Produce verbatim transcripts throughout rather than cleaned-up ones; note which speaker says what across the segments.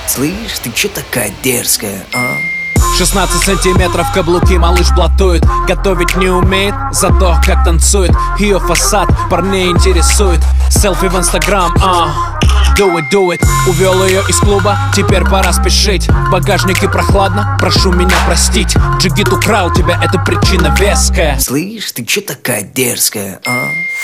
Speaker 1: Слышь, ты чё такая дерзкая, а?
Speaker 2: шестнадцать сантиметров каблуки малыш блатует. Готовить не умеет, зато как танцует. Ее фасад парней интересует. Селфи в инстаграм, а Do it, do it. Увел ее из клуба, теперь пора спешить. В багажнике прохладно, прошу меня простить. Джигит украл тебя, это причина веская.
Speaker 1: Слышь, ты чё такая дерзкая, а?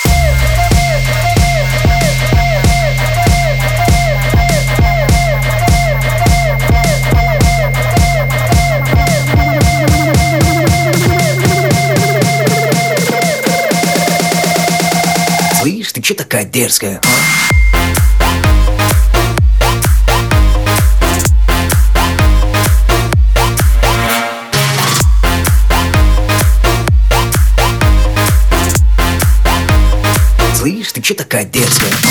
Speaker 1: Слышь, ты чё такая дерзкая, а? Слышь, ты чё такая дерзкая, а?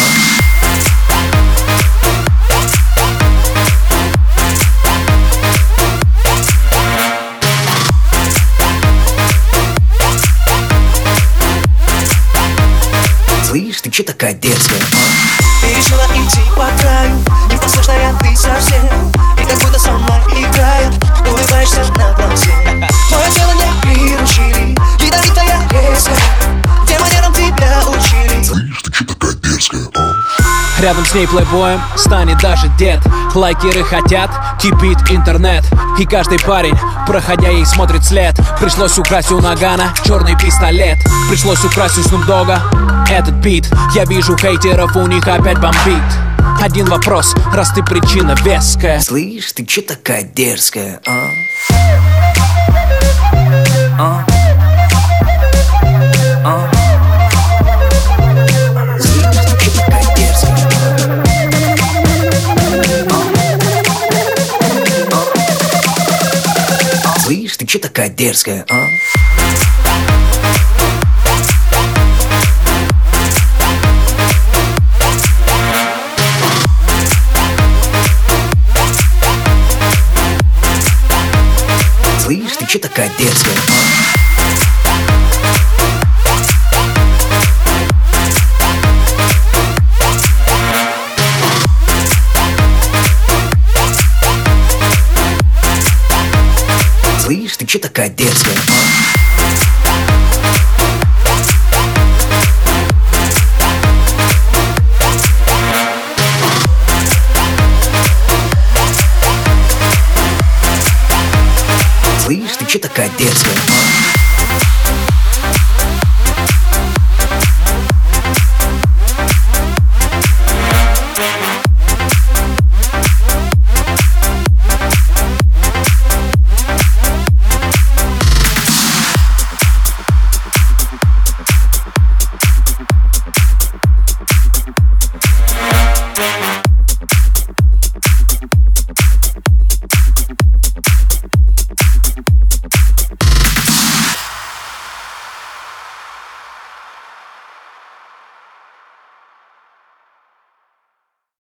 Speaker 1: Слышь, ты чё такая дерзкая, а?
Speaker 3: Ты решила идти по краю, непослушная ты совсем. И как будто со мной играют, улыбаешься на глазе. Твое тело не приручили, ядовитая резкая. Где манерам тебя учили?
Speaker 1: Слышь, ты чё такая дерзкая, а?
Speaker 2: Рядом с ней плейбоем станет даже дед. Лайкеры хотят, кипит интернет. И каждый парень, проходя ей, смотрит след. Пришлось украсть у Нагана черный пистолет. Пришлось украсть у Снупдога этот бит. Я вижу хейтеров, у них опять бомбит. Один вопрос, раз ты причина веская.
Speaker 1: Слышь, ты чё такая дерзкая, а? А? А? Слышь, ты чё такая дерзкая, а? А? Слышь, ты чё такая дерзкая, а? Слышь, ты чё такая дерзкая, а? Слышь, ты чё такая дерзкая, а? Слышь, ты чё такая дерзкая, а?